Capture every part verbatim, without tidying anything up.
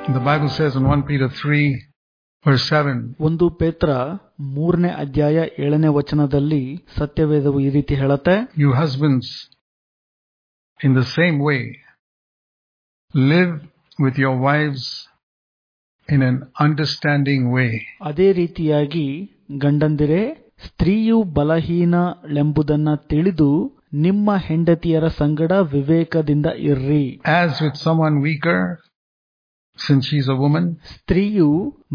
The Bible says in First Peter three, verse seven, ಒಂದು ಪೇತ್ರ ಮೂರನೇ ಅಧ್ಯಾಯ ಏಳನೇ ವಚನದಲ್ಲಿ ಸತ್ಯವೇದವು ಈ ರೀತಿ ಹೇಳುತ್ತೆ, you husbands, in the same way, live with your wives in an understanding way. ಅದೇ ರೀತಿಯಾಗಿ ಗಂಡಂದಿರೇ, ಸ್ತ್ರೀಯು ಬಲಹೀನಳೆಂಬುದನ್ನು ತಿಳಿದು ನಿಮ್ಮ ಹೆಂಡತಿಯರ ಸಂಗಡ ವಿವೇಕದಿಂದ ಇರ್ರಿ. As with someone weaker, since she is a woman. ಸ್ತ್ರೀಯು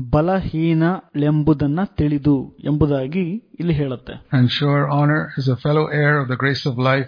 ಬಲಹೀನಳೆಂಬುದನ್ನ ತಿಳಿದು ಎಂಬುದಾಗಿ ಇಲ್ಲಿ ಹೇಳುತ್ತೆ. And show her honor as a fellow heir of the grace of life,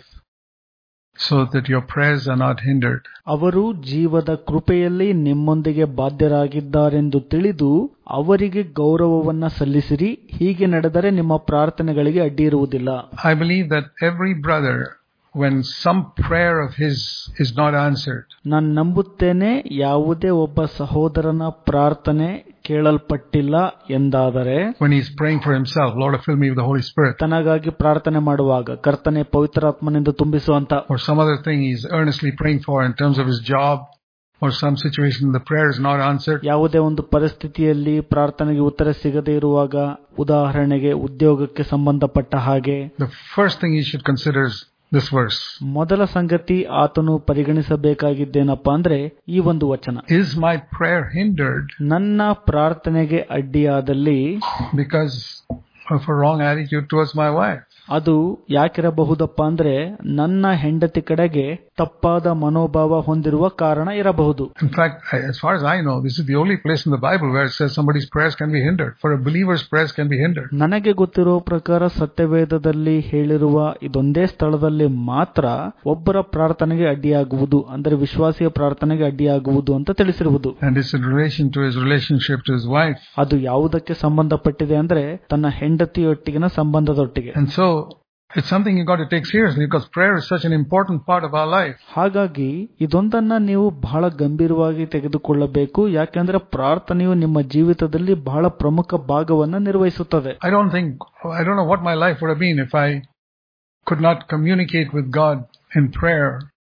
so that your prayers are not hindered. ಅವರು ಜೀವದ ಕೃಪೆಯಲ್ಲಿ ನಿಮ್ಮೊಂದಿಗೆ ಬಾಧ್ಯರಾಗಿದ್ದಾರೆಂದು ತಿಳಿದು ಅವರಿಗೆ ಗೌರವವನ್ನ ಸಲ್ಲಿಸಿರಿ. ಹೀಗೆ ನಡೆದರೆ ನಿಮ್ಮ ಪ್ರಾರ್ಥನೆಗಳಿಗೆ ಅಡ್ಡಿ ಇರುವುದಿಲ್ಲ. I believe that every brother, when some prayer of his is not answered, ನಾನು ನಂಬುತ್ತೇನೆ, ಯಾವುದೇ ಒಬ್ಬ ಸಹೋದರನ ಪ್ರಾರ್ಥನೆ ಕೇಳಲ್ಪಟ್ಟಿಲ್ಲ ಎಂದಾದರೆ, when he is praying for himself, Lord fill me with the Holy Spirit, ತನಗಾಗಿ ಪ್ರಾರ್ಥನೆ ಮಾಡುವಾಗ ಕರ್ತನೆ ಪವಿತ್ರಾತ್ಮನಿಂದ ತುಂಬಿಸುವಂತ, or some other thing he is earnestly praying for in terms of his job or some situation, the prayer is not answered, ಯಾವುದೇ ಒಂದು ಪರಿಸ್ಥಿತಿಯಲ್ಲಿ ಪ್ರಾರ್ಥನೆಗೆ ಉತ್ತರ ಸಿಗದೇ ಇರುವಾಗ, ಉದಾಹರಣೆಗೆ ಉದ್ಯೋಗಕ್ಕೆ ಸಂಬಂಧಪಟ್ಟ ಹಾಗೆ, the first thing he should consider is this verse. ಮೊದಲ ಸಂಗತಿ ಆತನು ಪರಿಗಣಿಸಬೇಕಾಗಿದ್ದೇನಪ್ಪ ಅಂದ್ರೆ ಈ ಒಂದು ವಚನ, is my prayer hindered ನನ್ನ ಪ್ರಾರ್ಥನೆಗೆ ಅಡ್ಡಿಯಾದಲ್ಲಿ because of a wrong attitude towards my wife? ಅದು ಯಾಕಿರಬಹುದಪ್ಪ ಅಂದ್ರೆ ನನ್ನ ಹೆಂಡತಿ ಕಡೆಗೆ ತಪ್ಪಾದ ಮನೋಭಾವ ಹೊಂದಿರುವ ಕಾರಣ ಇರಬಹುದು. In fact, as far as I know, this is the only place in the Bible where it says somebody's prayers can be hindered. For a believer's prayers can be hindered. ನನಗೆ ಗೊತ್ತಿರೋ ಪ್ರಕಾರ ಸತ್ಯವೇದದಲ್ಲಿ ಹೇಳಿರುವ ಇದೊಂದೇ ಸ್ಥಳದಲ್ಲಿ ಮಾತ್ರ ಒಬ್ಬರ ಪ್ರಾರ್ಥನೆಗೆ ಅಡ್ಡಿಯಾಗುವುದು, ಅಂದರೆ ವಿಶ್ವಾಸಿಯ ಪ್ರಾರ್ಥನೆಗೆ ಅಡ್ಡಿಯಾಗುವುದು ಅಂತ ತಿಳಿಸಿರುವುದು. And it's in relation to his relationship to his wife. ಅದು ಯಾವುದಕ್ಕೆ ಸಂಬಂಧಪಟ್ಟಿದೆ ಅಂದ್ರೆ ತನ್ನ ಹೆಂಡತಿಯೊಟ್ಟಿಗಿನ ಸಂಬಂಧದೊಟ್ಟಿಗೆ. And so it's something you got to take seriously, because prayer is such an important part of our life. ಹಾಗಾಗಿ ಇದೊಂದನ್ನ ನೀವು ಬಹಳ ಗಂಭೀರವಾಗಿ ತೆಗೆದುಕೊಳ್ಳಬೇಕು. ಯಾಕೆಂದ್ರೆ ಪ್ರಾರ್ಥನೆಯು ನಿಮ್ಮ ಜೀವಿತದಲ್ಲಿ ಬಹಳ ಪ್ರಮುಖ ಭಾಗವನ್ನ ನಿರ್ವಹಿಸುತ್ತದೆ. I don't think I don't know what my life would have been if I could not communicate with God in prayer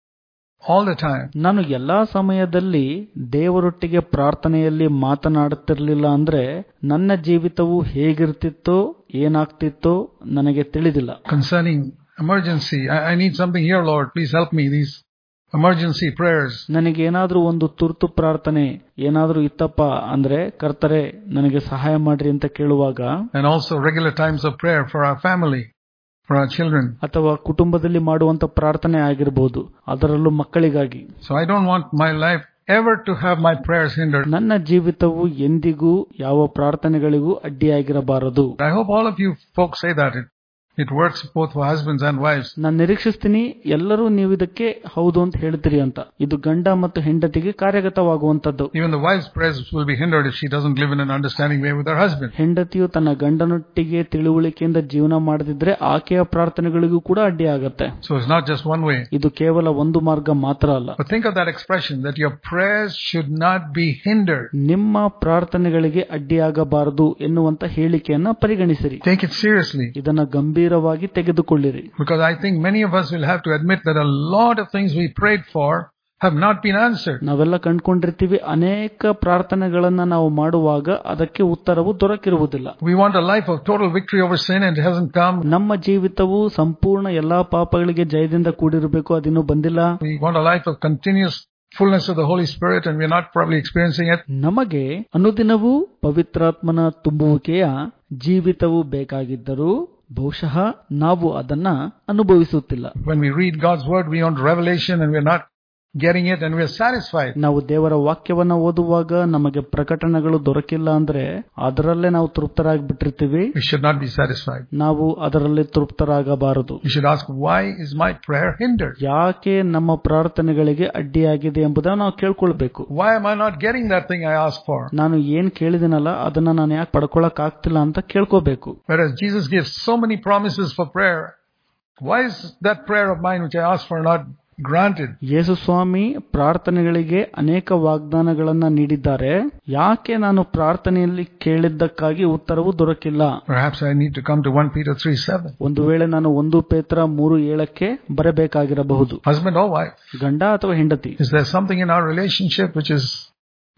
all the time. ನಾನು ಎಲ್ಲಾ ಸಮಯದಲ್ಲಿ ದೇವರೊಟ್ಟಿಗೆ ಪ್ರಾರ್ಥನೆಯಲ್ಲಿ ಮಾತನಾಡುತ್ತಿರಲಿಲ್ಲ ಅಂದ್ರೆ ನನ್ನ ಜೀವಿತವು ಹೇಗಿರ್ತಿತ್ತೋ ಏನಾಗ್ತಿತ್ತೋ ನನಗೆ ತಿಳಿದಿಲ್ಲ. Concerning emergency, I, I need something here, Lord, please help me, these emergency prayers. ನನಗೇನಾದ್ರೂ ಒಂದು ತುರ್ತು ಪ್ರಾರ್ಥನೆ ಏನಾದ್ರೂ ಇತ್ತಪ್ಪ ಅಂದ್ರೆ ಕರ್ತರೆ ನನಗೆ ಸಹಾಯ ಮಾಡ್ರಿ ಅಂತ ಕೇಳುವಾಗ, and also regular times of prayer for our family, for our children. ಅಥವಾ ಕುಟುಂಬದಲ್ಲಿ ಮಾಡುವಂತ ಪ್ರಾರ್ಥನೆ ಆಗಿರಬಹುದು, ಅದರಲ್ಲೂ ಮಕ್ಕಳಿಗಾಗಿ. So I don't want my life ever to have my prayers hindered. ನನ್ನ ಜೀವಿತವು ಎಂದಿಗೂ ಯಾವ ಪ್ರಾರ್ಥನೆಗಳಿಗೂ ಅಡ್ಡಿಯಾಗಿರಬಾರದು. I hope all of you folks say that. It, it works both for husbands and wives. ನಾನು ನಿರೀಕ್ಷಿಸ್ತೀನಿ ಎಲ್ಲರೂ ನೀವು ಇದಕ್ಕೆ ಹೌದು ಅಂತ ಹೇಳ್ತೀರಿ ಅಂತ. ಇದು ಗಂಡ ಮತ್ತು ಹೆಂಡತಿಗೆ ಕಾರ್ಯಗತವಾಗುವಂತದ್ದು. Even the wife's prayers will be hindered if she doesn't live in an understanding way with her husband. ಹೆಂಡತಿಯು ತನ್ನ ಗಂಡನೊಟ್ಟಿಗೆ ತಿಳುವಳಿಕೆಯಿಂದ ಜೀವನ ಮಾಡದಿದ್ರೆ ಆಕೆಯ ಪ್ರಾರ್ಥನೆಗಳಿಗೂ ಕೂಡ ಅಡ್ಡಿಯಾಗುತ್ತೆ. So it's not just one way. ಇದು ಕೇವಲ ಒಂದು ಮಾರ್ಗ ಮಾತ್ರ ಅಲ್ಲ. But think of that expression, that your prayers should not be hindered. ನಿಮ್ಮ ಪ್ರಾರ್ಥನೆಗಳಿಗೆ ಅಡ್ಡಿಯಾಗಬಾರದು ಎನ್ನುವಂತ ಹೇಳಿಕೆಯನ್ನ ಪರಿಗಣಿಸಿರಿ. Take it seriously. ಇದನ್ನ ಗಂಭೀರವಾಗಿ ತೆಗೆದುಕೊಳ್ಳಿರಿ. Because I think many of us will have to admit that a lot of things we prayed for have not been answered. ನಾವೆಲ್ಲ ಕಂಡುಕೊಂಡಿರ್ತೀವಿ, ಅನೇಕ ಪ್ರಾರ್ಥನೆಗಳನ್ನ ನಾವು ಮಾಡುವಾಗ ಅದಕ್ಕೆ ಉತ್ತರವು ದೊರಕಿರುವುದಿಲ್ಲ. We want a life of total victory over sin and it hasn't come. ನಮ್ಮ ಜೀವಿತವು ಸಂಪೂರ್ಣ ಎಲ್ಲಾ ಪಾಪಗಳಿಗೆ ಜಯದಿಂದ ಕೂಡಿರಬೇಕು, ಅದಿನ್ನೂ ಬಂದಿಲ್ಲ. We want a life of continuous fullness of the Holy Spirit and we are not probably experiencing it. ನಮಗೆ ಅನುದಿನವೂ ಪವಿತ್ರಾತ್ಮನ ತುಂಬುವಿಕೆಯ ಜೀವಿತವು ಬೇಕಾಗಿದ್ದರೂ ಬಹುಶಃ ನಾವು ಅದನ್ನ ಅನುಭವಿಸುತ್ತಿಲ್ಲ. When we read God's word, we want revelation and we are not getting it and we are satisfied. ನಾವು ದೇವರ ವಾಕ್ಯವನ್ನ ಓದುವಾಗ ನಮಗೆ ಪ್ರಕಟಣೆಗಳು ದೊರಕಿಲ್ಲ ಅಂದ್ರೆ ಅದರಲ್ಲೇ ನಾವು ತೃಪ್ತರಾಗಿ ಬಿಟ್ಟಿರ್ತೀವಿ. We should not be satisfied. ನಾವು ಅದರಲ್ಲಿ ತೃಪ್ತರಾಗಬಾರದು. We should ask, why is my prayer hindered? ಯಾಕೆ ನಮ್ಮ ಪ್ರಾರ್ಥನೆಗಳಿಗೆ ಅಡ್ಡಿಯಾಗಿದೆ ಎಂಬುದನ್ನು ನಾವು ಕೇಳ್ಕೊಳ್ಬೇಕು. Why am I not getting that thing I asked for? ನಾನು ಏನ್ ಕೇಳಿದಿನಲ್ಲ ಅದನ್ನ ನಾನು ಯಾಕೆ ಪಡ್ಕೊಳಕ್ ಆಗ್ತಿಲ್ಲ ಅಂತ ಕೇಳ್ಕೋಬೇಕು. Whereas Jesus gives so many promises for prayer, why is that prayer of mine which I asked for not granted? ಯೇಸು ಸ್ವಾಮಿ ಪ್ರಾರ್ಥನೆಗಳಿಗೆ ಅನೇಕ ವಾಗ್ದಾನಗಳನ್ನ ನೀಡಿದ್ದಾರೆ, ಯಾಕೆ ನಾನು ಪ್ರಾರ್ಥನೆಯಲ್ಲಿ ಕೇಳಿದ್ದಕ್ಕಾಗಿ ಉತ್ತರವು ದೊರಕಿಲ್ಲ? Perhaps I need to come to First Peter three seven. ಒಂದು ವೇಳೆ ನಾನು ಒಂದು ಪೇತ್ರ ಮೂರು ಏಳಕ್ಕೆ ಬರಬೇಕಾಗಿರಬಹುದು. Husband or wife, ಗಂಡ ಅಥವಾ ಹೆಂಡತಿ, is there something in our relationship which is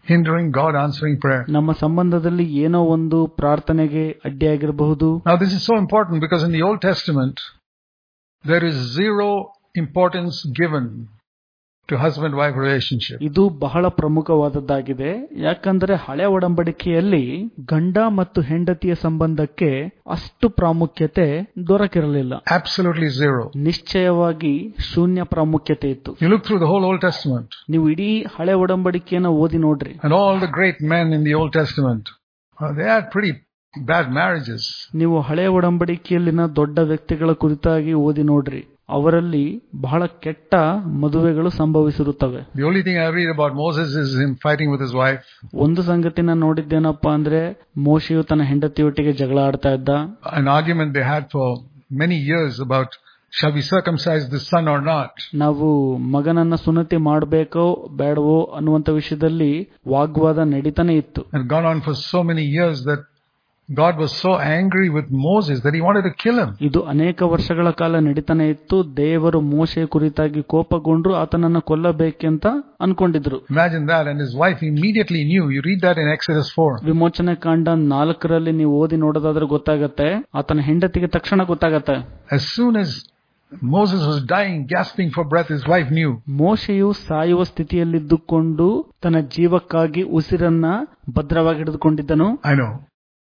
hindering God answering prayer. ನಮ್ಮ ಸಂಬಂಧದಲ್ಲಿ ಏನೋ ಒಂದು ಪ್ರಾರ್ಥನೆಗೆ ಅಡ್ಡಿಯಾಗಿರಬಹುದು. Now this is so important because in the Old Testament there is zero importance given to husband wife relationship. ಇದು ಬಹಳ ಪ್ರಮುಖವಾದದ್ದಾಗಿದೆ. ಯಾಕಂದ್ರೆ ಹಳೆ ಒಡಂಬಡಿಕೆಯಲ್ಲಿ ಗಂಡ ಮತ್ತು ಹೆಂಡತಿಯ ಸಂಬಂಧಕ್ಕೆ ಅಷ್ಟು ಪ್ರಾಮುಖ್ಯತೆ ದೊರಕಿರಲಿಲ್ಲ. Absolutely zero. ನಿಶ್ಚಯವಾಗಿ ಶೂನ್ಯ ಪ್ರಾಮುಖ್ಯತೆ ಇತ್ತು. You look through the whole Old Testament. ನೀವು ಇಡೀ ಹಳೆ ಒಡಂಬಡಿಕೆಯನ್ನು ಓದಿ ನೋಡ್ರಿ. And all the great men in the Old Testament, uh, they had pretty bad marriages. ನೀವು ಹಳೆ ಒಡಂಬಡಿಕೆಯಲ್ಲಿನ ದೊಡ್ಡ ವ್ಯಕ್ತಿಗಳ ಕುರಿತಾಗಿ ಓದಿ ನೋಡ್ರಿ. ಅವರಲ್ಲಿ ಬಹಳ ಕೆಟ್ಟ ಮದುವೆಗಳು ಸಂಭವಿಸಿರುತ್ತವೆ. The only thing I read about Moses is him fighting with his wife. ಒಂದು ಸಂಗತಿನ ನೋಡಿದ್ದೇನಪ್ಪಾ ಅಂದ್ರೆ ಮೋಶೆಯು ತನ್ನ ಹೆಂಡತಿಯೊಟ್ಟಿಗೆ ಜಗಳ ಆಡ್ತಾ ಇದ್ದ. An argument they had for many years about shall we circumcise the son or not. ನಾವು ಮಗನನ್ನ ಸುನ್ನತಿ ಮಾಡಬೇಕೋ ಬೇಡವೋ ಅನ್ನುವಂತ ವಿಷಯದಲ್ಲಿ ವಾಗ್ವಾದ ನಡೀತಾನೆ ಇತ್ತು. And gone on for so many years that God was so angry with Moses that he wanted to kill him. ಇದು ಅನೇಕ ವರ್ಷಗಳ ಕಾಲ ನಡೀತಾನೆ ಇತ್ತು. ದೇವರು ಮೋಶೆ ಕುರಿತಾಗಿ ಕೋಪಗೊಂಡ್ರು, ಆತನನ್ನ ಕೊಲ್ಲಬೇಕೆಂತ ಅನ್ಕೊಂಡಿದ್ರು. Imagine that. And his wife immediately knew. You read that in Exodus four. ವಿಮೋಚನೆ ಕಾಂಡ ನಾಲ್ಕರಲ್ಲಿ ನೀವು ಓದಿ ನೋಡೋದಾದ್ರೆ ಗೊತ್ತಾಗತ್ತೆ. ಆತನ ಹೆಂಡತಿಗೆ ತಕ್ಷಣ ಗೊತ್ತಾಗತ್ತೆ. As soon as Moses was dying, gasping for breath, his wife knew. ಮೋಶೆಯು ಸಾಯುವ ಸ್ಥಿತಿಯಲ್ಲಿದ್ದುಕೊಂಡು ತನ್ನ ಜೀವಕ್ಕಾಗಿ ಉಸಿರನ್ನ ಭದ್ರವಾಗಿ ಹಿಡಿದುಕೊಂಡಿದ್ದನು. I know.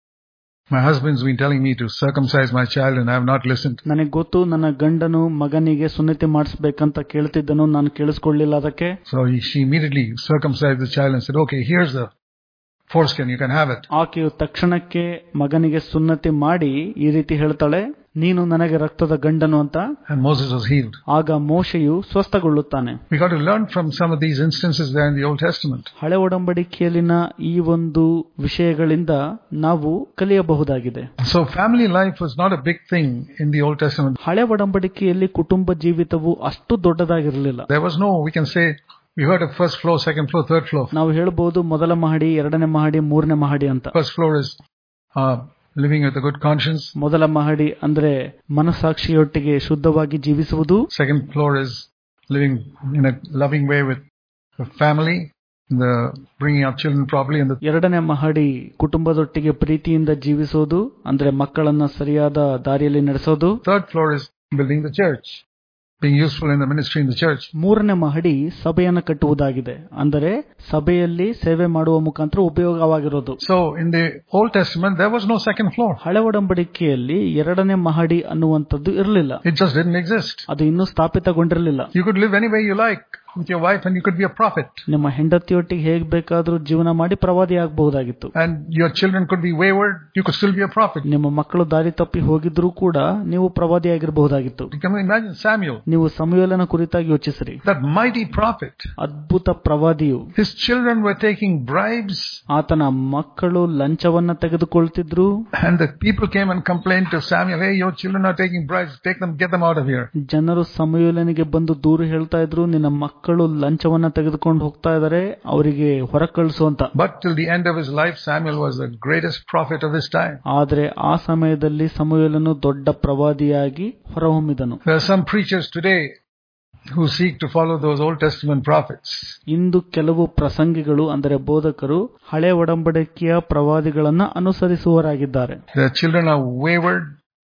My husband's been telling me to circumcise my child and I have not listened. ನನಗೆ ಗೊತ್ತು, ನನ್ನ ಗಂಡನು ಮಗನಿಗೆ ಸುನ್ನತಿ ಮಾಡಿಸಬೇಕಂತ ಕೇಳ್ತಿದ್ದನು, ನಾನು ಕೇಳಿಸ್ಕೊಳ್ಳಿಲ್ಲ ಅದಕ್ಕೆ. So he, she immediately circumcised the child and said, okay, here's the foreskin, you can have it. ಆಕೆಯು ತಕ್ಷಣಕ್ಕೆ ಮಗನಿಗೆ ಸುನ್ನತಿ ಮಾಡಿ ಈ ರೀತಿ ಹೇಳ್ತಾಳೆ, ನೀನು ನನಗೆ ರಕ್ತದ ಗಂಡನು ಅಂತ. And Moses was healed. ಆಗ ಮೋಶೆಯು ಸ್ವಸ್ಥಗೊಳ್ಳುತ್ತಾನೆ. We got to learn from some of these instances there in the Old Testament. ಹಳೆ ಒಡಂಬಡಿಕೆಯಲ್ಲಿನ ಈ ಒಂದು ವಿಷಯಗಳಿಂದ ನಾವು ಕಲಿಯಬಹುದಾಗಿದೆ. So family life was not a big thing in the Old Testament. ಹಳೆ ಒಡಂಬಡಿಕೆಯಲ್ಲಿ ಕುಟುಂಬ ಜೀವಿತವು ಅಷ್ಟು ದೊಡ್ಡದಾಗಿರಲಿಲ್ಲ. There was no, we can say, we heard of first floor, second floor, third floor. ನಾವು ಹೇಳಬಹುದು ಮೊದಲ ಮಹಡಿ, ಎರಡನೇ ಮಹಡಿ, ಮೂರನೇ ಮಹಡಿ ಅಂತ. First floor is uh, living with a good conscience. ಮೊದಲ ಮಹಡಿ ಅಂದ್ರೆ ಮನಸಾಕ್ಷಿಯೊಟ್ಟಿಗೆ ಶುದ್ಧವಾಗಿ ಜೀವಿಸುವುದು. Second floor is living in a loving way with the family, the bringing up children properly. And the ಎರಡನೇ ಮಹಡಿ ಕುಟುಂಬದೊಟ್ಟಿಗೆ ಪ್ರೀತಿಯಿಂದ ಜೀವಿಸೋದು, ಅಂದ್ರೆ ಮಕ್ಕಳನ್ನ ಸರಿಯಾದ ದಾರಿಯಲ್ಲಿ ನಡೆಸೋದು. third floor is building the church, being useful in the ministry in the church. ಮೂರನೇ ಮಹಡಿ ಸಭೆಯನ್ನು ಕಟ್ಟುವುದಾಗಿದೆ, ಅಂದರೆ ಸಭೆಯಲ್ಲಿ ಸೇವೆ ಮಾಡುವ ಮುಖಾಂತರ ಉಪಯೋಗವಾಗಿರೋದು. So in the Old Testament there was no second floor. ಹಳೆ ಒಡಂಬಡಿಕೆಯಲ್ಲಿ ಎರಡನೇ ಮಹಡಿ ಅನ್ನುವಂಥದ್ದು ಇರಲಿಲ್ಲ. It just didn't exist. ಅದು ಇನ್ನೂ ಸ್ಥಾಪಿತಗೊಂಡಿರಲಿಲ್ಲ. You could live any way you like with your wife and you could be a prophet. ನಿಮ್ಮ ಹೆಂಡತಿಯೊಟ್ಟಿಗೆ ಹೇಗೆ ಬೇಕಾದರೂ ಜೀವನ ಮಾಡಿ ಪ್ರವಾದಿ ಆಗಬಹುದಾಗಿತ್ತು. And your children could be wayward, you could still be a prophet. ನಿಮ್ಮ ಮಕ್ಕಳು ದಾರಿ ತಪ್ಪಿ ಹೋಗಿದ್ರೂ ಕೂಡ ನೀವು ಪ್ರವಾದಿ ಆಗಿರಬಹುದಾಗಿತ್ತು. You can imagine Samuel. ನೀವು ಸಮುವೇಲನ ಕುರಿತಾಗಿ ಯೋಚಿಸಿರಿ. That mighty prophet. ಅದ್ಭುತ ಪ್ರವಾದಿಯು. His children were taking bribes. ಆತನ ಮಕ್ಕಳು ಲಂಚವನ್ನ ತೆಗೆದುಕೊಳ್ತಿದ್ರು. And the people came and complained to Samuel, hey, your children are taking bribes, take them, get them out of here. ಜನರು ಸಮುವೇಲನಿಗೆ ಬಂದು ದೂರು ಹೇಳ್ತಾ ಇದ್ರು, ನಿನ್ನ ಮಕ್ಕಳು ಲಂಚವನ್ನ ತೆಗೆದುಕೊಂಡು ಹೋಗ್ತಾ ಇದ್ದಾರೆ, ಅವರಿಗೆ ಹೊರ ಕಳಿಸು ಅಂತ. But till the end of his life, Samuel was the greatest prophet of his time. ಆದ್ರೆ ಆ ಸಮಯದಲ್ಲಿ ಸಮುವೇಲನು ದೊಡ್ಡ ಪ್ರವಾದಿಯಾಗಿ ಹೊರಹೊಮ್ಮಿದನು. There are some preachers today who seek to follow those Old Testament prophets. ಇಂದು ಕೆಲವು ಪ್ರಸಂಗಿಗಳು ಅಂದರೆ ಬೋಧಕರು ಹಳೆ ಒಡಂಬಡಿಕೆಯ ಪ್ರವಾದಿಗಳನ್ನ ಅನುಸರಿಸುವವರಾಗಿದ್ದಾರೆ. Their children are wayward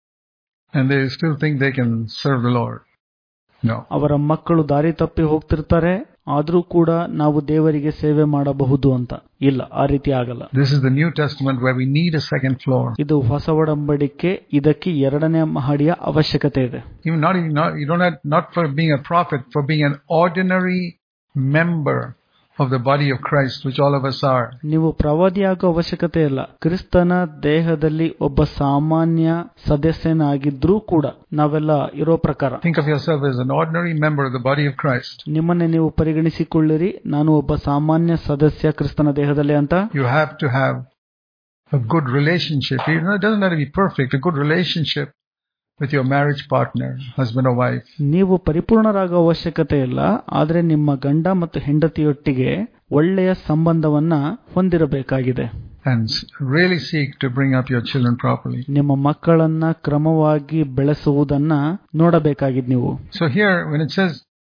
and they still think they can serve the Lord. No. ಅವರ ಮಕ್ಕಳು ದಾರಿ ತಪ್ಪಿ ಹೋಗ್ತಿರ್ತಾರೆ, ಆದ್ರೂ ಕೂಡ ನಾವು ದೇವರಿಗೆ ಸೇವೆ ಮಾಡಬಹುದು ಅಂತ. ಇಲ್ಲ, ಆ ರೀತಿ ಆಗಲ್ಲ. This is the New Testament where we need a second floor. ಇದು ಹೊಸ ಒಡಂಬಡಿಕೆ, ಇದಕ್ಕೆ ಎರಡನೇ ಮಹಡಿಯ ಅವಶ್ಯಕತೆ ಇದೆ. Even not, not you don't have, not for being a prophet, for being an ordinary member of the body of Christ, which all of us are. ನೀವು ಪ್ರವಾದಿಯಾಗೋ ಅವಶ್ಯಕತೆ ಇಲ್ಲ. ಕ್ರಿಸ್ತನ ದೇಹದಲ್ಲಿ ಒಬ್ಬ ಸಾಮಾನ್ಯ ಸದಸ್ಯನಾಗಿದ್ರೂ ಕೂಡ ನಾವೆಲ್ಲ ಇರೋ ಪ್ರಕಾರ. Think of yourself as an ordinary member of the body of Christ. ನಿಮ್ಮನ್ನೇ ನೀವು ಪರಿಗಣಿಸಿಕೊಳ್ಳಿರಿ, ನಾನು ಒಬ್ಬ ಸಾಮಾನ್ಯ ಸದಸ್ಯ ಕ್ರಿಸ್ತನ ದೇಹದಲ್ಲಿ ಅಂತ. You have to have a good relationship. You know, it doesn't have to be perfect. A good relationship with your marriage partner, husband or wife. ನೀವು ಪರಿಪೂರ್ಣರಾಗೋ ಅವಶ್ಯಕತೆ ಇಲ್ಲ, ಆದರೆ ನಿಮ್ಮ ಗಂಡ ಮತ್ತು ಹೆಂಡತಿಯೊಟ್ಟಿಗೆ ಒಳ್ಳೆಯ ಸಂಬಂಧವನ್ನ ಹೊಂದಿರಬೇಕಾಗಿದೆ. And really seek to bring up your children properly. ನಿಮ್ಮ ಮಕ್ಕಳನ್ನ ಕ್ರಮವಾಗಿ ಬೆಳೆಸುವುದನ್ನ ನೋಡಬೇಕಾಗಿದೆ ನೀವು. So here when it says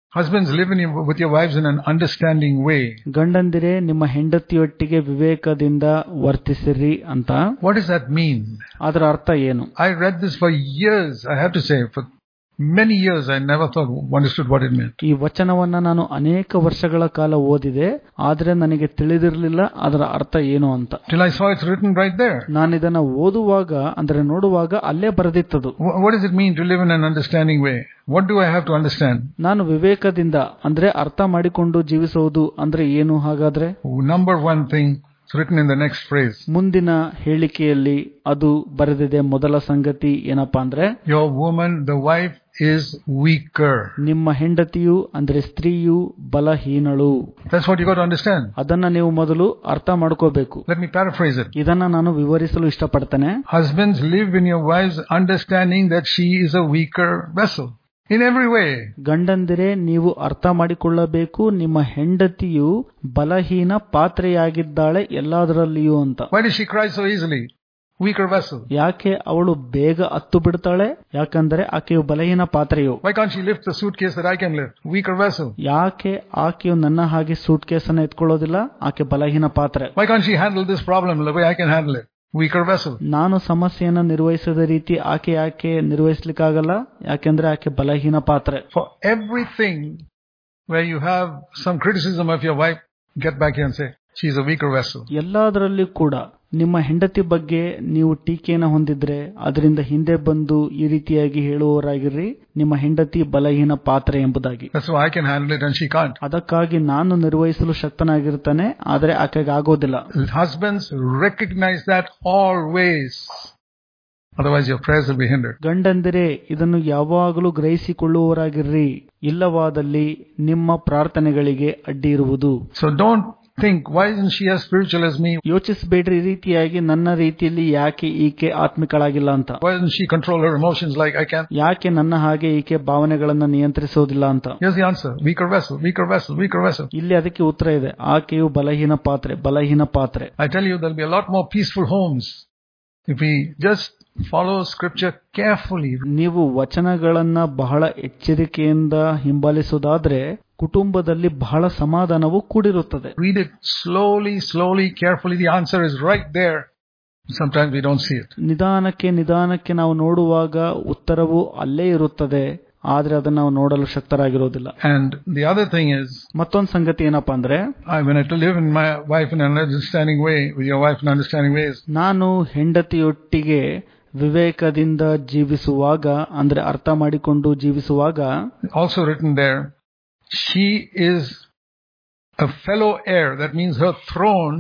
Husbands, live in your, with your wives in an understanding way. ಗಂಡಂದಿರೇ ನಿಮ್ಮ ಹೆಂಡತಿಯೊಟ್ಟಿಗೆ ವಿವೇಕದಿಂದ ವರ್ತಿಸಿರಿ ಅಂತ. What does that mean? ಅದರ ಅರ್ಥ ಏನು? I read this for years. I have to say, for many years I never thought understood what it meant. ಈ ವಚನವನ್ನ ನಾನು ಅನೇಕ ವರ್ಷಗಳ ಕಾಲ ಓದಿದೆ, ಆದ್ರೆ ನನಗೆ ತಿಳಿದಿರಲಿಲ್ಲ ಅದರ ಅರ್ಥ ಏನು ಅಂತ. Till I saw it's written right there. ನಾನು ಇದನ್ನ ಓದುವಾಗ ಅಂದ್ರೆ ನೋಡುವಾಗ ಅಲ್ಲೇ ಬರೆದಿತ್ತದು. What does it mean to live in an understanding way? What do I have to understand? ನಾನು ವಿವೇಕದಿಂದ ಅಂದ್ರೆ ಅರ್ಥ ಮಾಡಿಕೊಂಡು ಜೀವಿಸುವುದು ಅಂದ್ರೆ ಏನು ಹಾಗಾದ್ರೆ? Number one thing, it's written in the next phrase. ಮುಂದಿನ ಹೇಳಿಕೆಯಲ್ಲಿ ಅದು ಬರೆದಿದೆ. ಮೊದಲ ಸಂಗತಿ ಏನಪ್ಪಾ ಅಂದ್ರೆ, your woman, the wife, is weaker. ನಿಮ್ಮ ಹೆಂಡತಿಯು ಅಂದ್ರೆ ಸ್ತ್ರೀಯು ಬಲಹೀನಳು. That's what you got to understand. ಅದನ್ನ ನೀವು ಮೊದಲು ಅರ್ಥ ಮಾಡ್ಕೋಬೇಕು. Let me paraphrase it. ಇದನ್ನ ನಾನು ವಿವರಿಸಲು ಇಷ್ಟಪಡ್ತೇನೆ. Husbands, live in your wives understanding that she is a weaker vessel. In every way. ಗಂಡಂದಿರೇ, ನೀವು ಅರ್ಥ ಮಾಡಿಕೊಳ್ಳಬೇಕು ನಿಮ್ಮ ಹೆಂಡತಿಯು ಬಲಹೀನ ಪಾತ್ರೆಯಾಗಿದ್ದಾಳೆ ಎಲ್ಲದರಲ್ಲಿಯೂ ಅಂತ. Why does she cry so easily? Weaker vessel. ಯಾಕೆ ಅವಳು ಬೇಗ ಅತ್ತು ಬಿಡ್ತಾಳೆ? ಯಾಕಂದ್ರೆ ಆಕೆಯು ಬಲಹೀನ ಪಾತ್ರೆಯು. Why can't she lift the suitcase that I can lift? Weaker vessel. ಯಾಕೆ ಆಕೆಯು ನನ್ನ ಹಾಗೆ ಸೂಟ್ ಕೇಸನ್ನು ಎತ್ಕೊಳ್ಳೋದಿಲ್ಲ? ಆಕೆ ಬಲಹೀನ ಪಾತ್ರೆ. Why can't she handle this problem the way I can handle it? Weaker vessel. ನಾನು ಸಮಸ್ಯೆಯನ್ನು ನಿರ್ವಹಿಸಿದ ರೀತಿ ಆಕೆ ಯಾಕೆ ನಿರ್ವಹಿಸಲಿಕ್ಕಾಗಲ್ಲ? ಯಾಕೆಂದ್ರೆ ಆಕೆ ಬಲಹೀನ ಪಾತ್ರೆ. For everything where you have some criticism of your wife, get back here and say she is a weaker vessel. ಎಲ್ಲದರಲ್ಲಿ ಕೂಡ ನಿಮ್ಮ ಹೆಂಡತಿ ಬಗ್ಗೆ ನೀವು ಟೀಕೆಯನ್ನು ಹೊಂದಿದ್ರೆ ಅದರಿಂದ ಹಿಂದೆ ಬಂದು ಈ ರೀತಿಯಾಗಿ ಹೇಳುವವರಾಗಿರ್ರಿ, ನಿಮ್ಮ ಹೆಂಡತಿ ಬಲಹೀನ ಪಾತ್ರೆ ಎಂಬುದಾಗಿ. That's why I can handle it and she can't. ಅದಕ್ಕಾಗಿ ನಾನು ನಿರ್ವಹಿಸಲು ಶಕ್ತನಾಗಿರ್ತಾನೆ, ಆದ್ರೆ ಆಕೆಗೆ ಆಗೋದಿಲ್ಲ. Husbands, recognize that always. Otherwise your prayers will be hindered. ಗಂಡಂದಿರೇ, ಇದನ್ನು ಯಾವಾಗಲೂ ಗ್ರಹಿಸಿಕೊಳ್ಳುವವರಾಗಿರ್ರಿ, ಇಲ್ಲವಾದಲ್ಲಿ ನಿಮ್ಮ ಪ್ರಾರ್ಥನೆಗಳಿಗೆ ಅಡ್ಡಿ ಇರುವುದು. So don't think, why isn't she as spiritual as me? ಯೋಚಿಸಬೇಡ್ರಿ ರೀತಿಯಾಗಿ ನನ್ನ ರೀತಿಯಲ್ಲಿ ಯಾಕೆ ಈಕೆ ಆತ್ಮಿಕಳಾಗಿಲ್ಲ ಅಂತ. Why doesn't she control her emotions like I can? ಯಾಕೆ ನನ್ನ ಹಾಗೆ ಈಕೆ ಭಾವನೆಗಳನ್ನ ನಿಯಂತ್ರಿಸೋದಿಲ್ಲ ಅಂತ. Here's the answer. Weaker vessel, weaker vessel, weaker vessel. ಇಲ್ಲಿ ಅದಕ್ಕೆ ಉತ್ತರ ಇದೆ. ಆಕೆಯು ಬಲಹೀನ ಪಾತ್ರೆ, ಬಲಹೀನ ಪಾತ್ರೆ. I tell you, there'll be a lot more peaceful homes if we just follow scripture carefully. ನೀವು ವಚನಗಳನ್ನ ಬಹಳ ಎಚ್ಚರಿಕೆಯಿಂದ ಹಿಂಬಾಲಿಸುವುದಾದ್ರೆ ಕುಟುಂಬದಲ್ಲಿ ಬಹಳ ಸಮಾಧಾನವು ಕೂಡಿರುತ್ತದೆ. Read it slowly, slowly, carefully. The answer is right there. Sometimes we don't see it. ನಿಧಾನಕ್ಕೆ ನಿಧಾನಕ್ಕೆ ನಾವು ನೋಡುವಾಗ ಉತ್ತರವು ಅಲ್ಲೇ ಇರುತ್ತದೆ, ಆದ್ರೆ ಅದನ್ನ ನಾವು ನೋಡಲು ಶಕ್ತರಾಗಿರೋದಿಲ್ಲ. And the other thing is, ಮತ್ತೊಂದು ಸಂಗತಿ ಏನಪ್ಪಾ ಅಂದ್ರೆ, I when I to live in my wife in an understanding way, with your wife in understanding ways. ನಾನು ಹೆಂಡತಿಯೊಟ್ಟಿಗೆ ವಿವೇಕದಿಂದ ಜೀವಿಸುವಾಗ ಅಂದ್ರೆ ಅರ್ಥ ಮಾಡಿಕೊಂಡು ಜೀವಿಸುವಾಗ, also written there, she is a fellow heir. That means her throne,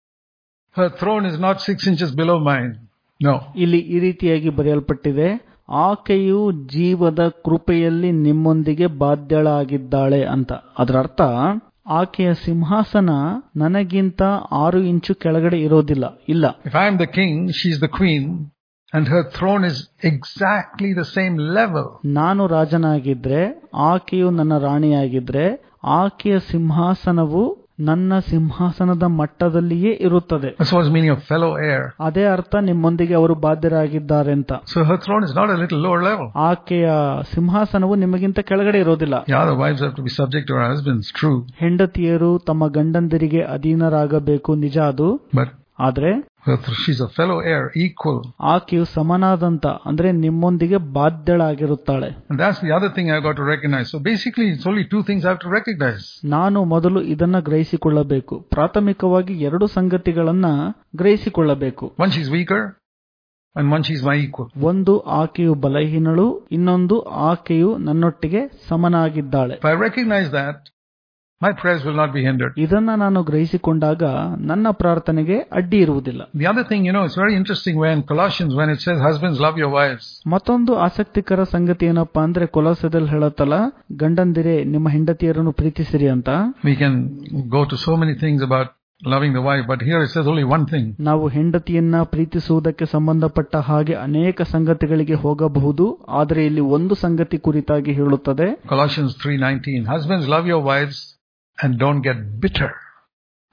her throne is not six inches below mine. No. ಇಲ್ಲಿ ಈ ರೀತಿಯಾಗಿ ಬರೆಯಲ್ಪಟ್ಟಿದೆ, ಆಕೆಯು ಜೀವದ ಕೃಪೆಯಲ್ಲಿ ನಿಮ್ಮೊಂದಿಗೆ ಬಾಧ್ಯಳಾಗಿದ್ದಾಳೆ ಅಂತ. ಅದರ ಅರ್ಥ, ಆಕೆಯ ಸಿಂಹಾಸನ ನನಗಿಂತ ಆರು ಇಂಚು ಕೆಳಗಡೆ ಇರೋದಿಲ್ಲ. ಇಲ್ಲ. If I am the king, she is the queen. And her throne is exactly the same level. ನಾನು ರಾಜನಾಗಿದ್ರೆ ಆಕೆಯು ನನ್ನ ರಾಣಿಯಾಗಿದ್ರೆ ಆಕೆಯ ಸಿಂಹಾಸನವು ನನ್ನ ಸಿಂಹಾಸನದ ಮಟ್ಟದಲ್ಲಿಯೇ ಇರುತ್ತದೆ. That's what's meaning of fellow heir. ಅದೇ ಅರ್ಥ ನಿಮ್ಮೊಂದಿಗೆ ಅವರು ಬಾಧ್ಯರಾಗಿದ್ದಾರೆ ಅಂತ. So her throne is not a little lower level. ಆಕೆಯ ಸಿಂಹಾಸನವು ನಿಮಗಿಂತ ಕೆಳಗಡೆ ಇರೋದಿಲ್ಲ. Yeah, the wives have to be subject to her husbands, true. ಹೆಂಡತಿಯರು ತಮ್ಮ ಗಂಡಂದಿರಿಗೆ ಅಧೀನರಾಗಬೇಕು, ನಿಜ ಅದು. But ಆದ್ರೆ she's a fellow heir, equal. ಆಕೆಯು ಸಮನಾದಂತ ಅಂದ್ರೆ ನಿಮ್ಮೊಂದಿಗೆ ಬಾಧ್ಯಳಾಗಿರುತ್ತಾಳೆ. And that's the other thing I got to recognize. So basically it's only two things I have to recognize. ನಾನು ಮೊದಲು ಇದನ್ನ ಗ್ರಹಿಸಿಕೊಳ್ಳಬೇಕು. ಪ್ರಾಥಮಿಕವಾಗಿ ಎರಡು ಸಂಗತಿಗಳನ್ನ ಗ್ರಹಿಸಿಕೊಳ್ಳಬೇಕು. One, she's weaker, and one, she's my equal. ಒಂದು, ಆಕೆಯು ಬಲಹೀನಳು, ಇನ್ನೊಂದು ಆಕೆಯು ನನ್ನೊಟ್ಟಿಗೆ ಸಮನಾಗಿದ್ದಾಳೆ. If I recognize that, my prayers will not be hindered. ಇದನ್ನ ನಾನು ಗ್ರಹಿಸಿಕೊಂಡಾಗ ನನ್ನ ಪ್ರಾರ್ಥನೆಗೆ ಅಡ್ಡಿ ಇರುವುದಿಲ್ಲ. The other thing, you know, it's very interesting when Colossians, when it says, husbands, love your wives. ಮತ್ತೊಂದು ಆಸಕ್ತಿಕರ ಸಂಗತಿ ಏನಪ್ಪಾ ಅಂದ್ರೆ, ಕೊಲೊಸ್ಸೆದಲ್ಲಿ ಹೇಳುತ್ತಲ್ಲ, ಗಂಡಂದಿರೇ ನಿಮ್ಮ ಹೆಂಡತಿಯರನ್ನು ಪ್ರೀತಿಸಿರಿ ಅಂತ. We can go to so many things about loving the wife, but here it says only one thing. ನಾವು ಹೆಂಡತಿಯನ್ನ ಪ್ರೀತಿಸುವುದಕ್ಕೆ ಸಂಬಂಧಪಟ್ಟ ಹಾಗೆ ಅನೇಕ ಸಂಗತಿಗಳಿಗೆ ಹೋಗಬಹುದು, ಆದರೆ ಇಲ್ಲಿ ಒಂದು ಸಂಗತಿ ಕುರಿತಾಗಿ ಹೇಳುತ್ತದೆ. Colossians three nineteen, husbands, love your wives and don't get bitter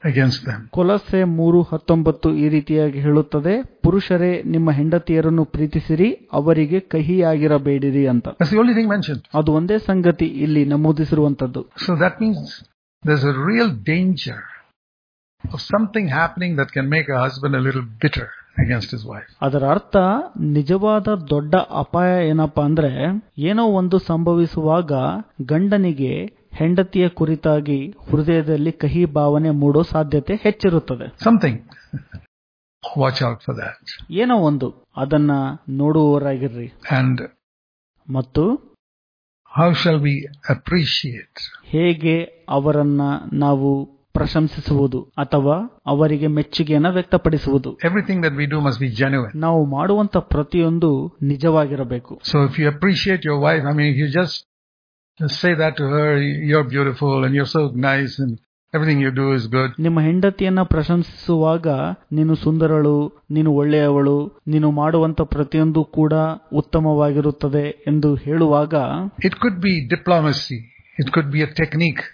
against them. ಕೊಲೊಸ್ಸೆ ಮೂರು ಹತ್ತೊಂಬತ್ತು ಈ ರೀತಿಯಾಗಿ ಹೇಳುತ್ತದೆ, ಪುರುಷರೇ ನಿಮ್ಮ ಹೆಂಡತಿಯರನ್ನು ಪ್ರೀತಿಸಿರಿ, ಅವರಿಗೆ ಕಹಿಯಾಗಿರಬೇಡಿರಿ ಅಂತ. That's the only thing mentioned. ಅದು ಒಂದೇ ಸಂಗತಿ ಇಲ್ಲಿ ನಮೂದಿಸಿರುವಂತದ್ದು. So that means there's a real danger of something happening that can make a husband a little bitter against his wife. ಅದರ ಅರ್ಥ ನಿಜವಾದ ದೊಡ್ಡ ಅಪಾಯ ಏನಪ್ಪಾ ಅಂದ್ರೆ, ಏನೋ ಒಂದು ಸಂಭವಿಸುವಾಗ ಗಂಡನಿಗೆ ಹೆಂಡತಿಯ ಕುರಿತಾಗಿ ಹೃದಯದಲ್ಲಿ ಕಹಿ ಭಾವನೆ ಮೂಡೋ ಸಾಧ್ಯತೆ ಹೆಚ್ಚಿರುತ್ತದೆ. Something. Watch out for that. ಏನೋ ಒಂದು, ಅದನ್ನ ನೋಡುವವರಾಗಿರ್ರಿ. And ಮತ್ತು how shall we appreciate? ಹೇಗೆ ಅವರನ್ನ ನಾವು ಪ್ರಶಂಸಿಸುವುದು ಅಥವಾ ಅವರಿಗೆ ಮೆಚ್ಚುಗೆಯನ್ನು ವ್ಯಕ್ತಪಡಿಸುವುದು? Everything that we do must be genuine. ನಾವು ಮಾಡುವಂತ ಪ್ರತಿಯೊಂದು ನಿಜವಾಗಿರಬೇಕು. So if you appreciate your wife, I mean, if you just, just say that to her, you're beautiful and you're so nice and everything you do is good. ನಿಮ್ಮ ಹೆಂಡತಿಯನ್ನ ಪ್ರಶಂಸಿಸುವಾಗ ನೀನು ಸುಂದರಳು, ನೀನು ಒಳ್ಳೆಯವಳು, ನೀನು ಮಾಡುವಂತ ಪ್ರತಿಯೊಂದು ಕೂಡ ಉತ್ತಮವಾಗಿರುತ್ತದೆ ಎಂದು ಹೇಳುವಾಗ, it could be diplomacy, it could be a technique.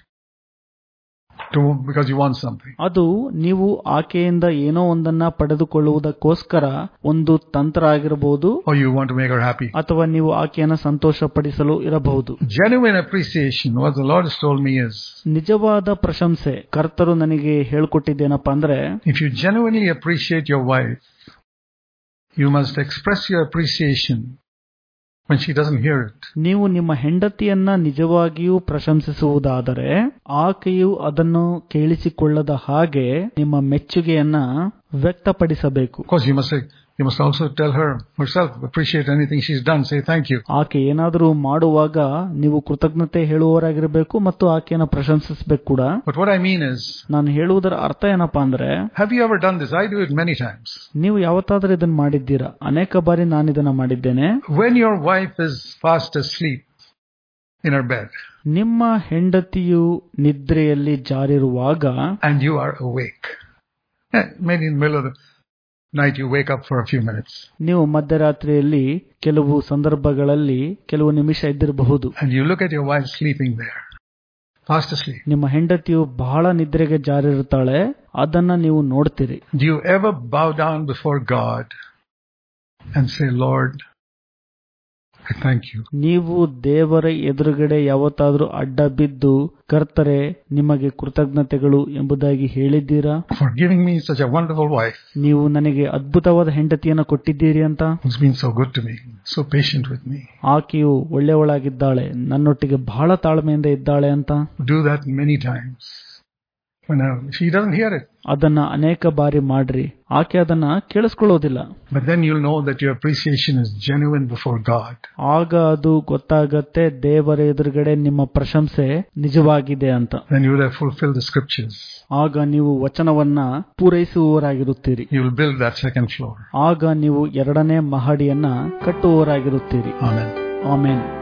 To, because you want something. ಅದು ನೀವು ಆಕೆಯಿಂದ ಏನೋ ಒಂದನ್ನ ಪಡೆದುಕೊಳ್ಳುವುದಕ್ಕೋಸ್ಕರ ಒಂದು ತಂತ್ರ ಆಗಿರಬಹುದು, or you want to make her happy, ಅಥವಾ ನೀವು ಆಕೆಯನ್ನು ಸಂತೋಷಪಡಿಸಲು ಇರಬಹುದು. Genuine appreciation, what the Lord has told me is, ನಿಜವಾದ ಪ್ರಶಂಸೆ ಕರ್ತರು ನನಗೆ ಹೇಳಿಕೊಟ್ಟಿದ್ದೇನಪ್ಪ ಅಂದ್ರೆ, if you genuinely appreciate your wife, you must express your appreciation when she doesn't hear it. ನೀವು ನಿಮ್ಮ ಹೆಂಡತಿಯನ್ನ ನಿಜವಾಗಿಯೂ ಪ್ರಶಂಸಿಸುವುದಾದರೆ ಆಕೆಯು ಅದನ್ನು ಕೇಳಿಸಿಕೊಳ್ಳದ ಹಾಗೆ ನಿಮ್ಮ ಮೆಚ್ಚುಗೆಯನ್ನ ವ್ಯಕ್ತಪಡಿಸಬೇಕು. Of course, you must say, you must also tell her herself, appreciate anything she's done, say thank you. ಆಕೆ ಏನಾದರೂ ಮಾಡುವಾಗ ನೀವು ಕೃತಜ್ಞತೆ ಹೇಳುವವರಾಗಿರಬೇಕು ಮತ್ತು ಆಕೆಯನ್ನು ಪ್ರಶಂಸಿಸಬೇಕು ಕೂಡ. But what I mean is, ನಾನು ಹೇಳುವುದರ ಅರ್ಥ ಏನಪ್ಪಾ ಅಂದ್ರೆ, have you ever done this? I do it many times. ನೀವು ಯಾವತ್ತಾದ್ರೂ ಇದನ್ನ ಮಾಡಿದ್ದೀರಾ? ಅನೇಕ ಬಾರಿ ನಾನು ಇದನ್ನ ಮಾಡಿದ್ದೇನೆ. When your wife is fast asleep in her bed, ನಿಮ್ಮ ಹೆಂಡತಿಯು ನಿದ್ರೆಯಲ್ಲಿ ಜಾರಿರುವಾಗ, and you are awake, maybe in the middle of the night you wake up for a few minutes, ನೀವು ಮಧ್ಯರಾತ್ರಿಯಲ್ಲಿ ಕೆಲವು ಸಂದರ್ಭಗಳಲ್ಲಿ ಕೆಲವು ನಿಮಿಷ ಇದ್ದಿರಬಹುದು, and you look at your wife sleeping there, fast asleep. ನಿಮ್ಮ ಹೆಂಡತಿಯು ಬಹಳ ನಿದ್ರೆಗೆ ಜಾರಿರುತ್ತಾಳೆ, ಅದನ್ನ ನೀವು ನೋಡ್ತೀರಿ. Do you ever bow down before God and say, Lord, I thank you? ನೀವು ದೇವರ ಎದುರುಗಡೆ ಯಾವತ್ತಾದ್ರೂ ಅಡ್ಡ ಬಿದ್ದು, ಕರ್ತರೆ ನಿಮಗೆ ಕೃತಜ್ಞತೆಗಳು ಎಂಬುದಾಗಿ ಹೇಳಿದ್ದೀರಾ? For giving me such a wonderful wife. ನೀವು ನನಗೆ ಅದ್ಭುತವಾದ ಹೆಂಡತಿಯನ್ನು ಕೊಟ್ಟಿದ್ದೀರಿ ಅಂತ. Who's been so good to me, so patient with me. ಆಕೆಯು ಒಳ್ಳೆಯವಳಾಗಿದ್ದಾಳೆ, ನನ್ನೊಟ್ಟಿಗೆ ಬಹಳ ತಾಳ್ಮೆಯಿಂದ ಇದ್ದಾಳೆ ಅಂತ. Do that many times. When she doesn't hear it. ಅದನ್ನ ಅನೇಕ ಬಾರಿ ಮಾಡ್ರಿ, ಆಕೆ ಅದನ್ನ ಕೇಳಿಸ್ಕೊಳ್ಳೋದಿಲ್ಲ. But then you'll know that your appreciation is genuine before God. ಆಗ ಅದು ಗೊತ್ತಾಗತ್ತೆ ದೇವರ ಎದುರುಗಡೆ ನಿಮ್ಮ ಪ್ರಶಂಸೆ ನಿಜವಾಗಿದೆ ಅಂತ. Then you will have fulfilled the scriptures. ಆಗ ನೀವು ವಚನವನ್ನ ಪೂರೈಸುವವರಾಗಿರುತ್ತೀರಿ. You will build that second floor. ಆಗ ನೀವು ಎರಡನೇ ಮಹಡಿಯನ್ನ ಕಟ್ಟುವವರಾಗಿರುತ್ತೀರಿ. Amen. ಆಮೆನ್.